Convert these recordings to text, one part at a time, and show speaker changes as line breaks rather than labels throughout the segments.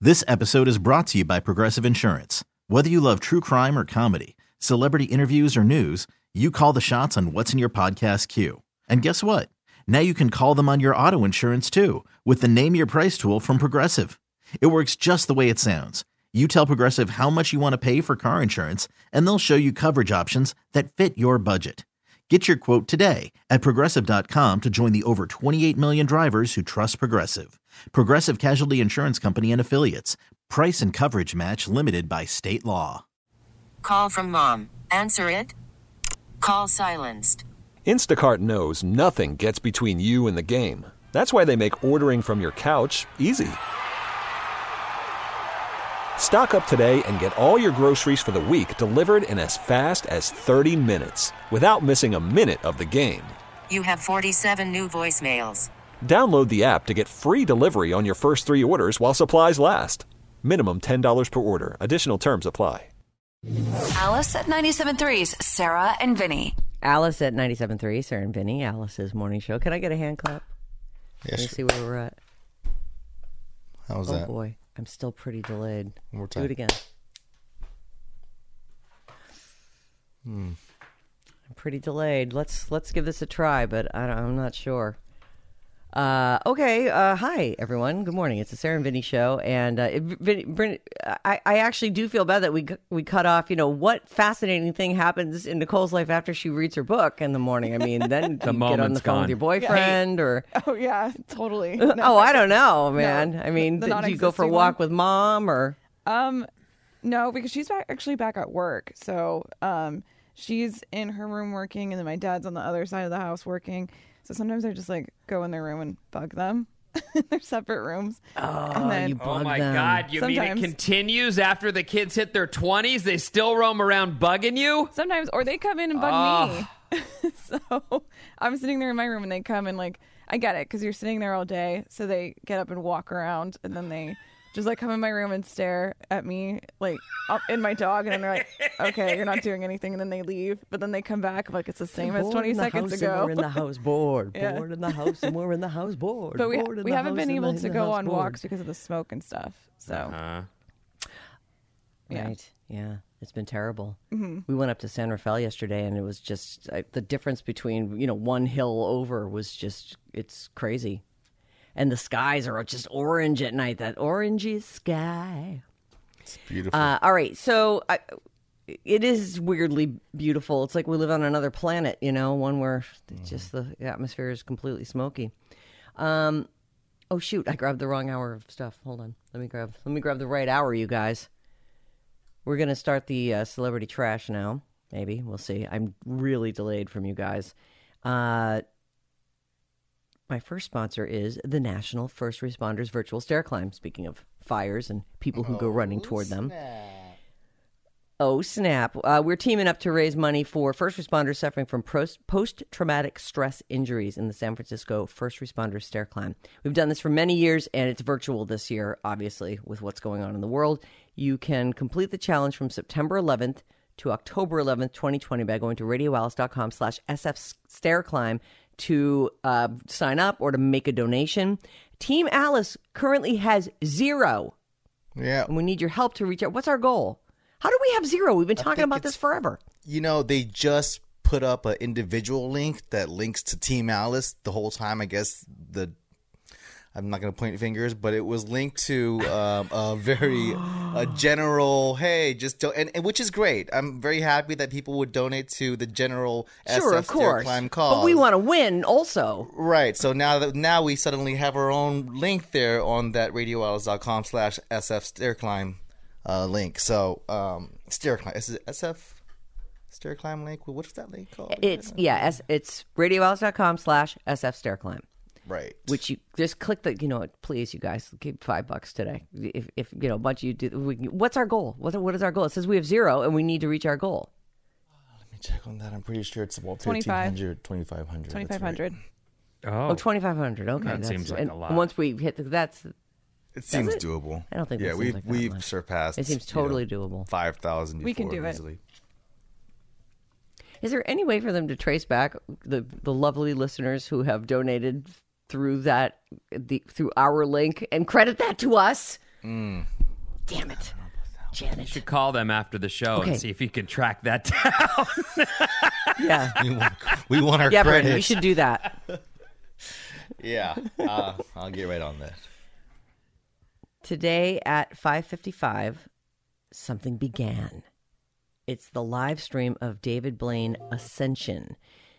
This episode is brought to you by Progressive Insurance. Whether you love true crime or comedy, celebrity interviews or news, you call the shots on what's in your podcast queue. And guess what? Now you can call them on your auto insurance too with the Name Your Price tool from Progressive. It works just the way it sounds. You tell Progressive how much you want to pay for car insurance, and they'll show you coverage options that fit your budget. Get your quote today at Progressive.com to join the over 28 million drivers who trust Progressive. Progressive Casualty Insurance Company and Affiliates. Price and coverage match limited by state law.
Call from mom. Answer it. Call silenced.
Instacart knows nothing gets between you and the game. That's why they make ordering from your couch easy. Stock up today and get all your groceries for the week delivered in as fast as 30 minutes without missing a minute of the game.
You have 47 new voicemails.
Download the app to get free delivery on your first 3 orders while supplies last. Minimum $10 per order. Additional terms apply.
Alice at 97.3's Sarah and Vinny.
Alice at 97.3, Sarah and Vinny, Alice's morning show. Can I get a hand clap?
Yes.
Let's see where we're at.
How's that?
Oh, boy. I'm still pretty delayed.
One more time.
Do it again. I'm pretty delayed. Let's give this a try, but I'm not sure. Okay. Hi, everyone. Good morning. It's the Sarah and Vinny show, and I actually do feel bad that we cut off. You know, what fascinating thing happens in Nicole's life after she reads her book in the morning? I mean, then you get on the phone with your boyfriend, or
oh yeah, totally. No,
oh, I don't know, man.
No,
I mean,
the
did you go for a walk with mom, or
no, because she's actually back at work. So she's in her room working, and then my dad's on the other side of the house working. So sometimes I just like go in their room and bug them in their separate rooms.
Oh,
and then,
you bug
my
them.
God. You mean it continues after the kids hit their 20s? They still roam around bugging you?
Sometimes, or they come in and bug me. So I'm sitting there in my room and they come and like, I get it because you're sitting there all day. So they get up and walk around and then they just like come in my room and stare at me like up in my dog, and then they're like, okay, you're not doing anything, and then they leave, but then they come back like it's the same as 20 seconds ago.
We're in the house board.
Yeah.
Bored in the house, and we're in the house board.
But we haven't been able to go on
board.
walks because of the smoke and stuff. So yeah.
Right. Yeah. It's been terrible. Mm-hmm. We went up to San Rafael yesterday, and it was just the difference between, one hill over was just, it's crazy. And the skies are just orange at night, that orangey sky.
It's beautiful.
All right. So it is weirdly beautiful. It's like we live on another planet, one where just the atmosphere is completely smoky. Oh, shoot. I grabbed the wrong hour of stuff. Hold on. Let me grab the right hour, you guys. We're going to start the celebrity trash now. Maybe. We'll see. I'm really delayed from you guys. My first sponsor is the National First Responders Virtual Stair Climb. Speaking of fires and people who go running toward them. Oh, snap. We're teaming up to raise money for first responders suffering from post-traumatic stress injuries in the San Francisco First Responders Stair Climb. We've done this for many years, and it's virtual this year, obviously, with what's going on in the world. You can complete the challenge from September 11th to October 11th, 2020 by going to radioalice.com/sfstairclimb to sign up or to make a donation. Team Alice currently has 0.
Yeah.
And we need your help to reach out. What's our goal? How do we have 0? We've been talking about this forever.
They just put up an individual link that links to Team Alice the whole time. I guess I'm not going to point fingers, but it was linked to a very general, hey, just don't, and which is great. I'm very happy that people would donate to the general SF Stair Climb cause.
But we want to win also.
Right. So now we suddenly have our own link there on that radioalice.com/SF Stair Climb link. So Stair Climb, SF Stair Climb link. What's that link called?
It's radioalice.com/SF Stair Climb.
Right.
Which you just click the, please, you guys, give $5 today. If a bunch of you do, what's our goal? What is our goal? It says we have 0 and we need to reach our goal.
Let me check on that. I'm pretty sure it's about
2,500.
2,500.
2,500.
Oh, 2,500. Okay.
That seems like a lot.
Once we hit
it seems doable.
I don't think
we've surpassed.
It seems totally doable.
5,000 before.
We can do
easily.
it.
Is there any way for them to trace back the lovely listeners who have donated through through our link and credit that to us? Damn it.
You
Janet.
should call them after the show
Okay.
and see if you can track that down.
Yeah.
We want our
Yeah,
credit.
Brendan, you should do that.
Yeah, I'll get right on that.
Today at 5:55, something began. It's the live stream of David Blaine Ascension.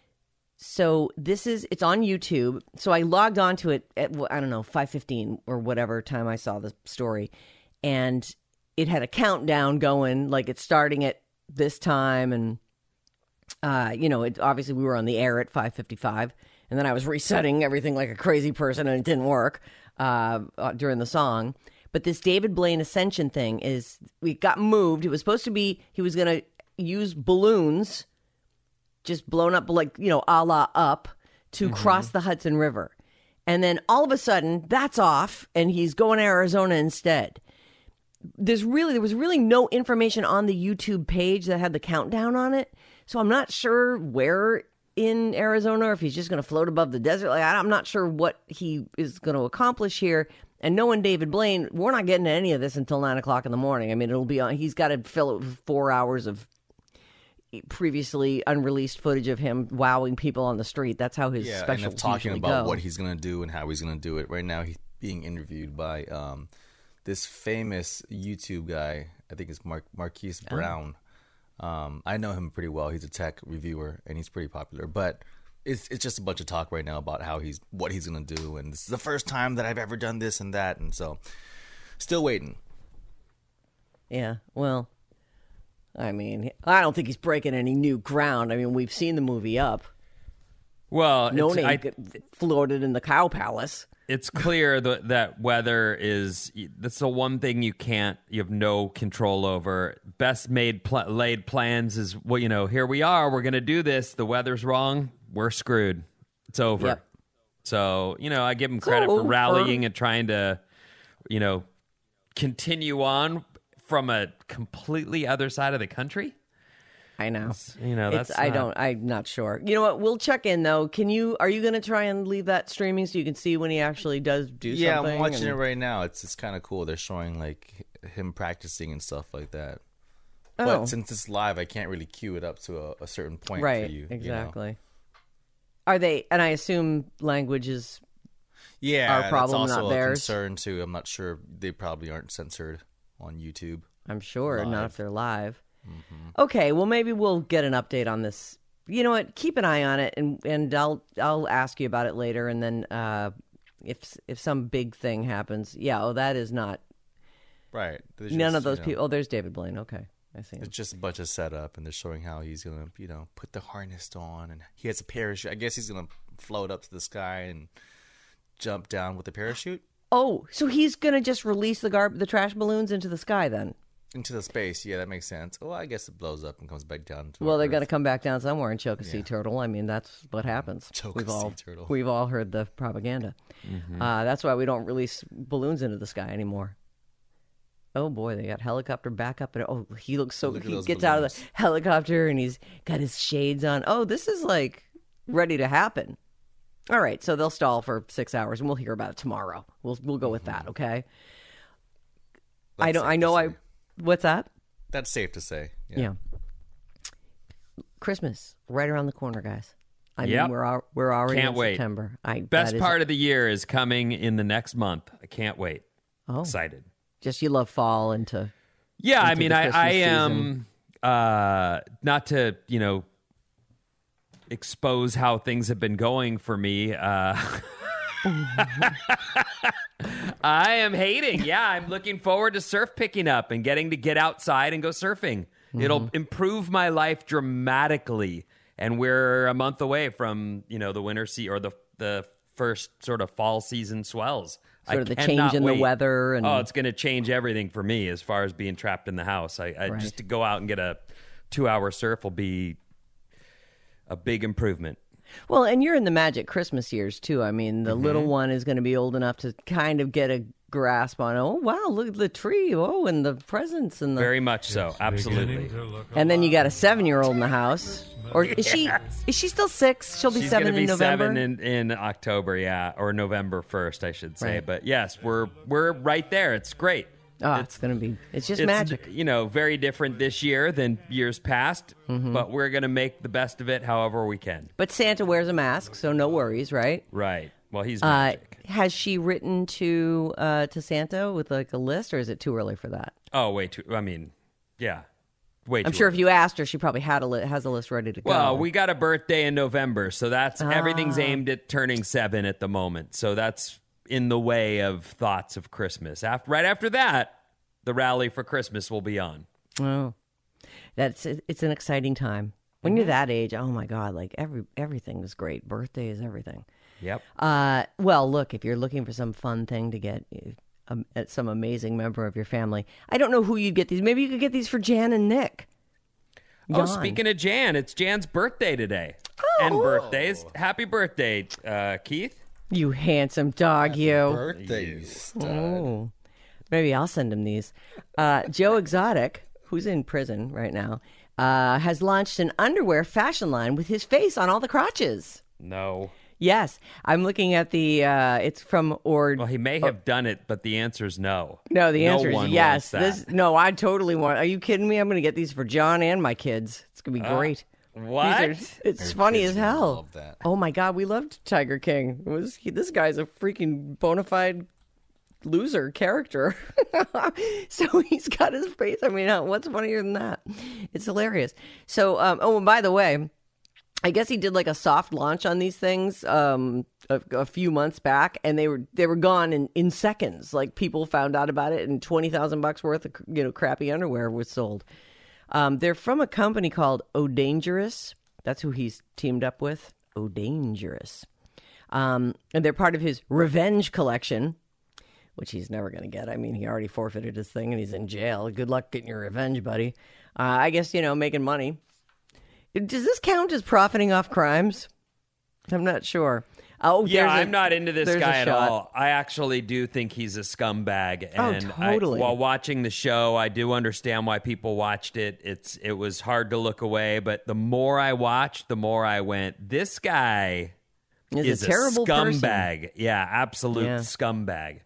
So it's on YouTube. So I logged onto it at, 5:15 or whatever time I saw the story. And it had a countdown going, like it's starting at this time. And, obviously we were on the air at 5:55. And then I was resetting everything like a crazy person and it didn't work during the song. But this David Blaine Ascension thing we got moved. It was supposed to be, he was going to use balloons just blown up, like, a la Up, to cross the Hudson River. And then all of a sudden, that's off, and he's going to Arizona instead. There was really no information on the YouTube page that had the countdown on it. So I'm not sure where in Arizona, or if he's just going to float above the desert. Like, I'm not sure what he is going to accomplish here. And knowing David Blaine, we're not getting to any of this until 9 o'clock in the morning. I mean, it'll be on. He's got to fill it with 4 hours of previously unreleased footage of him wowing people on the street. That's how his specials
and talking
usually
about
go.
what he's going to do and how he's going to do it. Right now, he's being interviewed by this famous YouTube guy. I think it's Marquise Brown. I know him pretty well. He's a tech reviewer, and he's pretty popular. But it's just a bunch of talk right now about what he's going to do. And this is the first time that I've ever done this and that. And so, still waiting.
Yeah, well, I mean, I don't think he's breaking any new ground. I mean, we've seen the movie Up.
Well,
No name floated in the Cow Palace.
It's clear that weather that's the one thing you have no control over. Best laid plans is, here we are, we're going to do this. The weather's wrong. We're screwed. It's over.
Yep.
So, I give him credit for rallying and trying to, continue on from a completely other side of the country.
I know. I'm not sure. You know what? We'll check in though. Are you going to try and leave that streaming so you can see when he actually does do something?
Yeah, I'm watching it right now. It's kind of cool. They're showing like him practicing and stuff like that.
Oh.
But since it's live, I can't really cue it up to a certain point for you.
Exactly. Are they? And I assume language is our problem,
that's also
not theirs.
A concern too. I'm not sure. They probably aren't censored on YouTube.
I'm sure
live.
not if they're live. Mm-hmm. Okay, well maybe we'll get an update on this. You know what? Keep an eye on it, and I'll ask you about it later. And then if some big thing happens, that is not
right.
None of those people. Oh, there's David Blaine. Okay, I see him.
It's just a bunch of setup, and they're showing how he's gonna, put the harness on, and he has a parachute. I guess he's gonna float up to the sky and jump down with the parachute.
Oh, so he's gonna just release the trash balloons into the sky then?
Into the space, yeah, that makes sense. Well, I guess it blows up and comes back down.
Well, they're gonna come back down somewhere and choke a sea turtle. I mean, that's what happens.
Turtle.
We've all heard the propaganda. Mm-hmm. That's why we don't release balloons into the sky anymore. Oh boy, they got helicopter backup, and he looks so. He gets out of the helicopter and he's got his shades on. Oh, this is like ready to happen. All right, so they'll stall for 6 hours, and we'll hear about it tomorrow. We'll go with that, okay? What's that?
That's safe to say.
Yeah. Christmas right around the corner, guys. I
Yep.
mean, we're already
Can't
in
wait.
September.
Best part of the year is coming in the next month. I can't wait.
Oh,
excited.
Just you love fall into.
Yeah,
into
I mean,
the
I
Christmas
am not to expose how things have been going for me. I am hating. Yeah, I'm looking forward to surf picking up and getting to get outside and go surfing. Mm-hmm. It'll improve my life dramatically. And we're a month away from, the winter or the first sort of fall season swells.
Sort of the change in the weather. And
it's going to change everything for me as far as being trapped in the house.
Right.
Just to go out and get a 2-hour surf will be a big improvement.
Well, and you're in the magic Christmas years, too. I mean, the little one is going to be old enough to kind of get a grasp on, oh, wow, look at the tree. Oh, and the presents. And
very much so. Absolutely.
And then you got a 7-year-old in the house. Or is she still 6? She'll be
She's
7
gonna be
in November?
7 in October, yeah. Or November 1st, I should say.
Right.
But yes, we're right there. It's great.
Oh, it's just magic.
You know, very different this year than years past, but we're going to make the best of it however we can.
But Santa wears a mask, so no worries, right?
Right. Well, he's magic.
Has she written to Santa with like a list, or is it too early for that?
Oh, way too. I mean, yeah. Way too
I'm sure
early.
if you asked her, she probably has a list ready to go.
Well, we got a birthday in November, so that's everything's aimed at turning 7 at the moment. So that's in the way of thoughts of Christmas. Right after that, the rally for Christmas will be on.
Oh, it's an exciting time when you're that age. Oh my God, like everything is great. Birthday is everything.
Yep.
Well, look, if you're looking for some fun thing to get some amazing member of your family, I don't know who you'd get these. Maybe you could get these for Jan and Nick.
Oh, speaking of Jan, it's Jan's birthday today. And birthdays. Happy birthday, Keith.
You handsome dog, you.
Birthday, you stud.
Oh. Maybe I'll send him these. Joe Exotic, who's in prison right now, has launched an underwear fashion line with his face on all the crotches.
No.
Yes. I'm looking at the, it's from
Well, he may have done it, but the answer is no.
No, the answer
one
is yes.
wants that.
No, I totally want. Are you kidding me? I'm going to get these for John and my kids. It's going to be great.
What?
It's funny
kids
as
will
hell.
love that.
Oh my God, we loved Tiger King. This guy's a freaking bona fide loser character. So he's got his face. I mean, what's funnier than that? It's hilarious. So, and by the way, I guess he did like a soft launch on these things a few months back, and they were gone in seconds. Like people found out about it, and $20,000 worth of crappy underwear was sold. They're from a company called Oh Dangerous. That's who he's teamed up with. Oh Dangerous. And they're part of his Revenge collection, which he's never going to get. I mean, he already forfeited his thing and he's in jail. Good luck getting your revenge, buddy. I guess, making money. Does this count as profiting off crimes? I'm not sure. Oh,
yeah, I'm not into this guy at
shot.
all. I actually do think he's a scumbag. And
totally.
While watching the show, I do understand why people watched it. It was hard to look away, but the more I watched, the more I went, this guy is
a terrible
scumbag.
person.
Yeah, absolute scumbag.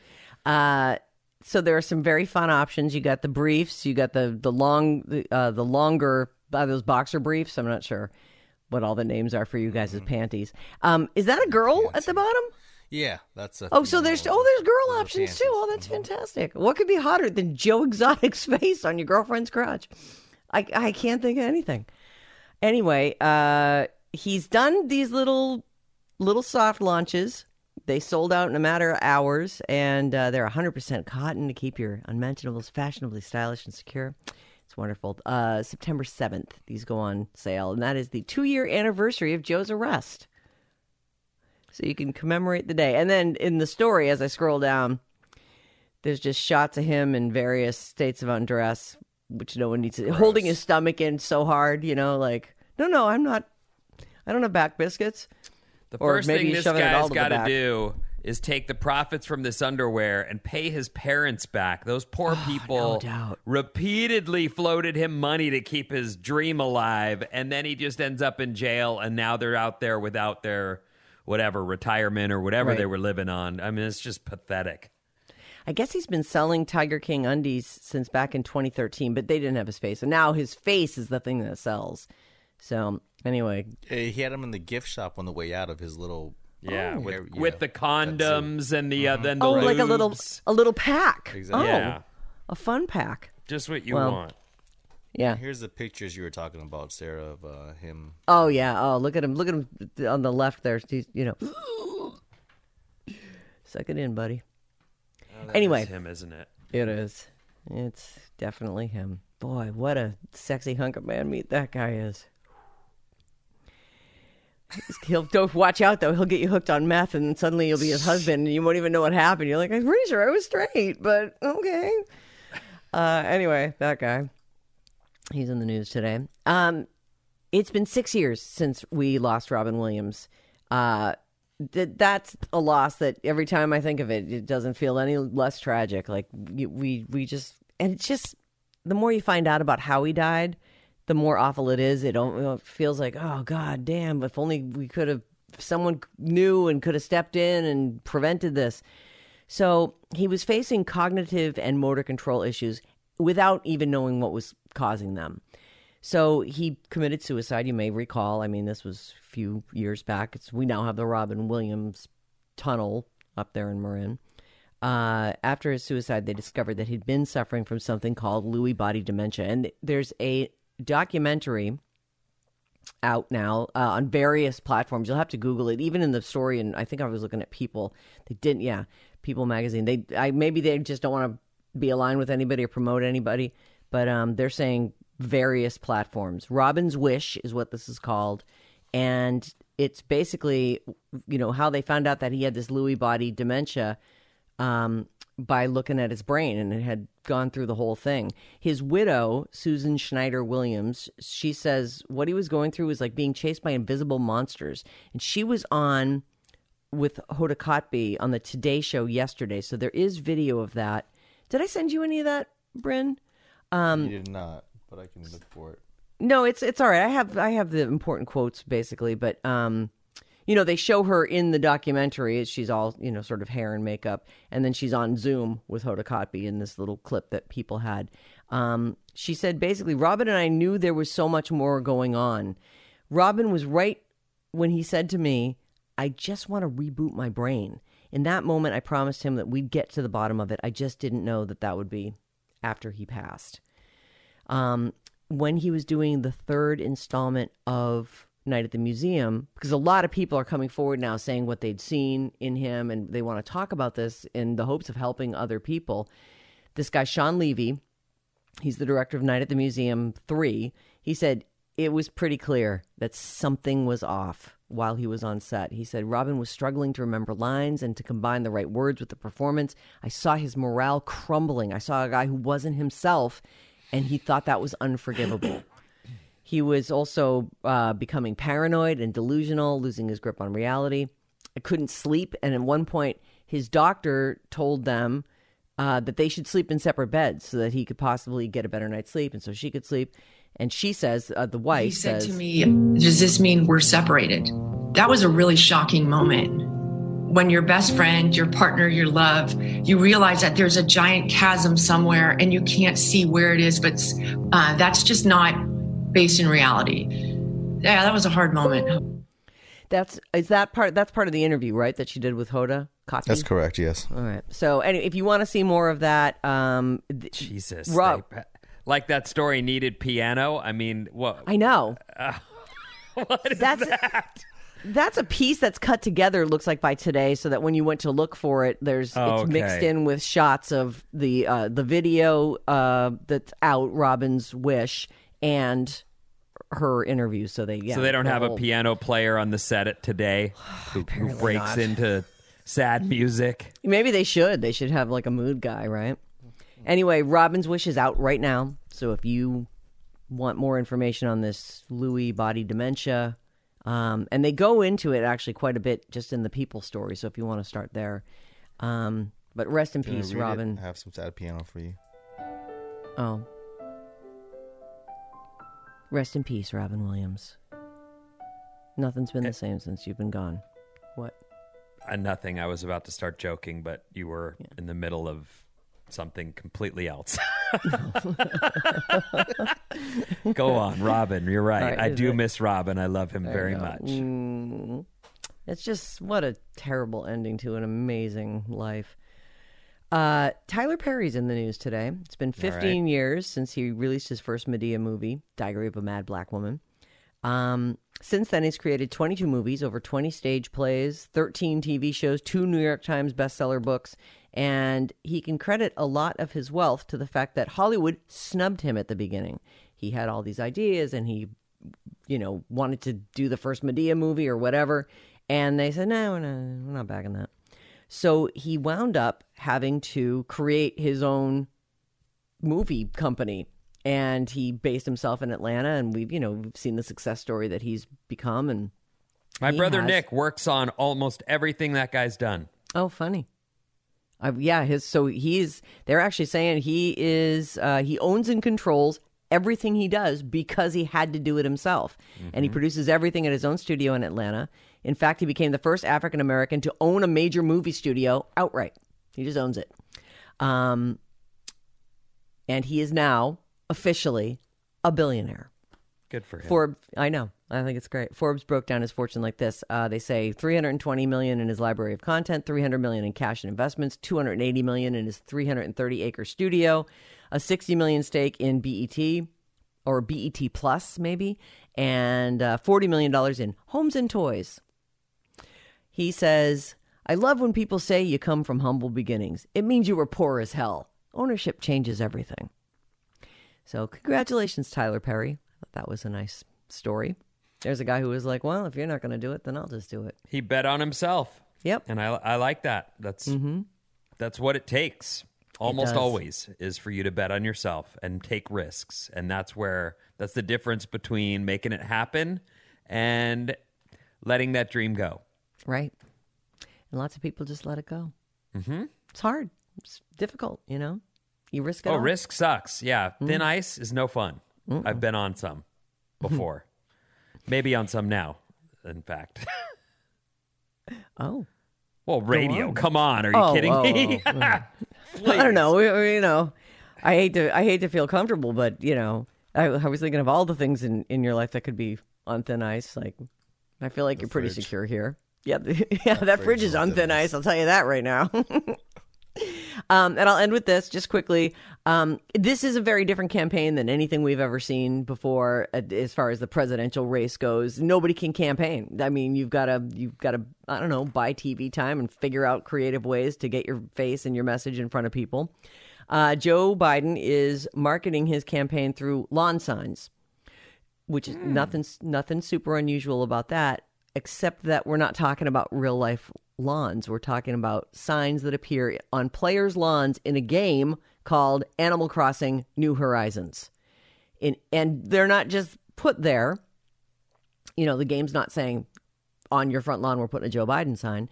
So there are some very fun options. You got the briefs. You got the longer those boxer briefs. I'm not sure what all the names are for you guys' panties. Is that a girl at the bottom?
Yeah, that's a.
Oh, so there's girl options too. Oh, that's fantastic. What could be hotter than Joe Exotic's face on your girlfriend's crotch? I can't think of anything. Anyway, he's done these little soft launches. They sold out in a matter of hours, and they're 100% cotton to keep your unmentionables fashionably stylish and secure. It's wonderful. September 7th, these go on sale, and that is the 2-year anniversary of Joe's arrest. So you can commemorate the day. And then in the story, as I scroll down, there's just shots of him in various states of undress, which no one needs to, holding his stomach in so hard, like, no, I'm not, I don't have back biscuits.
The
Or
first
maybe
thing
he's
this
shoving it all
guy's
to the
got to
back.
do is take the profits from this underwear and pay his parents back. Those poor people
no doubt.
repeatedly floated him money to keep his dream alive, and then he just ends up in jail, and now they're out there without their whatever retirement or whatever
Right.
they were living on. I mean, it's just pathetic.
I guess he's been selling Tiger King undies since back in 2013, but they didn't have his face. And now his face is the thing that sells. So, anyway.
He had him in the gift shop on the way out of his little.
Yeah,
hair-
with the condoms and the then the
like a
lubes.
little pack.
Exactly.
Oh,
Yeah.
a fun pack.
Just what you
Well,
want.
Yeah.
Here's the pictures you were talking about, Sarah, of him.
Oh, yeah. Oh, look at him. Look at him on the left there. He's, Suck it in, buddy. Anyway.
It's him, isn't it?
It is. It's definitely him. Boy, what a sexy hunk of man meat that guy is. Don't watch out though. He'll get you hooked on meth, and suddenly you'll be his husband, and you won't even know what happened. You're like, I'm pretty sure I was straight, but okay. Anyway, that guy. He's in the news today. It's been 6 years since we lost Robin Williams. That's a loss that every time I think of it, it doesn't feel any less tragic. Like we just, and it's just the more you find out about how he died, the more awful it is. It feels like, oh God damn, if only we could have, if someone knew and could have stepped in and prevented this. So he was facing cognitive and motor control issues without even knowing what was causing them. So he committed suicide. You may recall. I mean, this was a few years back. We now have the Robin Williams tunnel up there in Marin. After his suicide, they discovered that he'd been suffering from something called Lewy body dementia. And there's a documentary out now on various platforms. You'll have to Google it. Even in the story, and I think I was looking at People. They didn't, People magazine. Maybe they just don't want to be aligned with anybody or promote anybody, but they're saying various platforms. Robin's Wish is what this is called, and it's basically, how they found out that he had this Lewy body dementia by looking at his brain, and it had gone through the whole thing. His widow, Susan Schneider Williams, she says what he was going through was like being chased by invisible monsters, and she was on with Hoda Kotb on the Today Show yesterday, so there is video of that. Did I send you any of that, Bryn?
You did not, but I can look for it.
No, it's all right. I have the important quotes basically, but they show her in the documentary. She's all sort of hair and makeup, and then she's on Zoom with Hoda Kotb in this little clip that People had. She said basically, Robin and I knew there was so much more going on. Robin was right when he said to me, "I just want to reboot my brain." In that moment, I promised him that we'd get to the bottom of it. I just didn't know that would be after he passed. When he was doing the third installment of Night at the Museum, because a lot of people are coming forward now saying what they'd seen in him, and they want to talk about this in the hopes of helping other people. This guy, Sean Levy, he's the director of Night at the Museum 3. He said it was pretty clear that something was off while he was on set. He said Robin was struggling to remember lines and to combine the right words with the performance. I saw his morale crumbling. I saw a guy who wasn't himself, and he thought that was unforgivable. He was also becoming paranoid and delusional, losing his grip on reality. I couldn't sleep, and at one point, his doctor told them that they should sleep in separate beds so that he could possibly get a better night's sleep, and so she could sleep. And she says, the wife
he said
says,
to me, "Does this mean we're separated?" That was a really shocking moment. When your best friend, your partner, your love, you realize that there's a giant chasm somewhere and you can't see where it is, but that's just not based in reality. Yeah, that was a hard moment.
That's part of the interview, right? That she did with Hoda Kotb?
That's correct. Yes.
All right. So anyway, if you want to see more of that,
Jesus,
Rob,
like that story needed piano. I mean, what?
I know.
What is that?
That's a piece that's cut together, it looks like, by Today, so that when you went to look for it, it's mixed in with shots of the video that's out, Robin's Wish, and her interview. So they
don't have a piano player on the set at Today who breaks into sad music.
Maybe they should. They should have like a mood guy, right? Anyway, Robin's Wish is out right now. So if you want more information on this Lewy body dementia, and they go into it actually quite a bit just in the People story. So if you want to start there, but rest in peace, Robin.
I have some sad piano for you.
Oh, rest in peace, Robin Williams. Nothing's been the same since you've been gone. What?
Nothing. I was about to start joking, but you were in the middle of something completely else. Go on, Robin. You're right. I do miss Robin. I love him very much.
It's just what a terrible ending to an amazing life. Tyler Perry's in the news today. It's been 15 years since he released his first Medea movie, Diary of a Mad Black Woman. Since then, he's created 22 movies, over 20 stage plays, 13 TV shows, 2 New York Times bestseller books, and he can credit a lot of his wealth to the fact that Hollywood snubbed him at the beginning. He had all these ideas, and he, wanted to do the first Medea movie or whatever, and they said, no, we're not backing that. So he wound up having to create his own movie company. And he based himself in Atlanta, and we've seen the success story that he's become. And
my brother Nick works on almost everything that guy's done.
Oh, funny. They're actually saying he owns and controls everything he does because he had to do it himself. Mm-hmm. And he produces everything at his own studio in Atlanta. In fact, he became the first African American to own a major movie studio outright. He just owns it. And he is now officially a billionaire.
Good for him.
I know. I think it's great. Forbes broke down his fortune like this. They say $320 million in his library of content, $300 million in cash and investments, $280 million in his 330-acre studio, a $60 million stake in BET, or BET Plus maybe, and $40 million in homes and toys. He says, I love when people say you come from humble beginnings. It means you were poor as hell. Ownership changes everything. So congratulations, Tyler Perry. I thought that was a nice story. There's a guy who was like, well, if you're not going to do it, then I'll just do it.
He bet on himself.
Yep.
And I like that. That's what it takes. Almost always is for you to bet on yourself and take risks. And that's the difference between making it happen and letting that dream go.
Right. And lots of people just let it go. Mm-hmm. It's hard. It's difficult, you know? You risk it all.
Risk sucks. Yeah. Thin ice is no fun. I've been on some before. Maybe on some now, in fact.
Oh.
Well, radio. Come on. Are you kidding me?
I don't know. You know, I hate to feel comfortable, but, you know, I was thinking of all the things in your life that could be on thin ice. Like, I feel like you're pretty secure here. Yeah, that fridge is on thin ice. I'll tell you that right now. And I'll end with this just quickly. This is a very different campaign than anything we've ever seen before as far as the presidential race goes. Nobody can campaign. I mean, you've got to, I don't know, buy TV time and figure out creative ways to get your face and your message in front of people. Joe Biden is marketing his campaign through lawn signs, which is nothing super unusual about that, except that we're not talking about real life lawns. We're talking about signs that appear on players' lawns in a game called Animal Crossing: New Horizons. And they're not just put there. You know, the game's not saying on your front lawn we're putting a Joe Biden sign.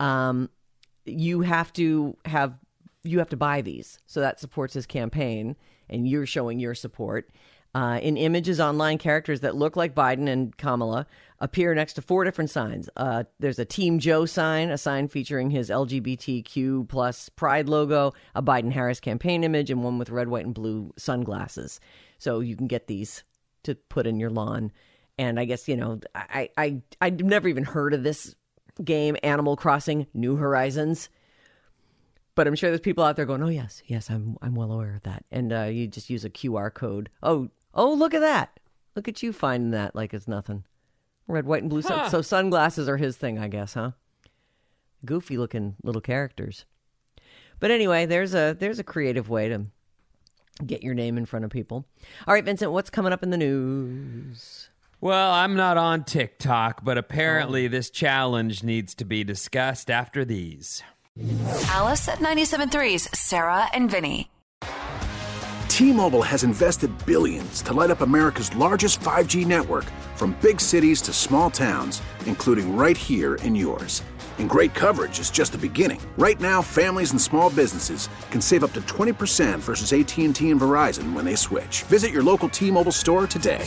You have to buy these. So that supports his campaign, and you're showing your support. In images, online characters that look like Biden and Kamala appear next to 4 different signs. There's a Team Joe sign, a sign featuring his LGBTQ plus pride logo, a Biden-Harris campaign image, and one with red, white, and blue sunglasses. So you can get these to put in your lawn. And I guess, you know, I've never even heard of this game, Animal Crossing: New Horizons. But I'm sure there's people out there going, oh, yes, I'm well aware of that. And you just use a QR code. Oh, look at that. Look at you finding that like it's nothing. Red, white, and blue. So sunglasses are his thing, I guess, huh? Goofy looking little characters. But anyway, there's a creative way to get your name in front of people. All right, Vincent, what's coming up in the news?
Well, I'm not on TikTok, but apparently this challenge needs to be discussed after these.
Alice at 97.3's Sarah and Vinny.
T-Mobile has invested billions to light up America's largest 5G network, from big cities to small towns, including right here in yours. And great coverage is just the beginning. Right now, families and small businesses can save up to 20% versus AT&T and Verizon when they switch. Visit your local T-Mobile store today.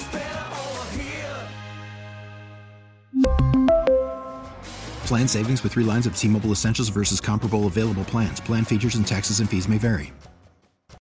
Plan savings with 3 lines of T-Mobile Essentials versus comparable available plans. Plan features and taxes and fees may vary.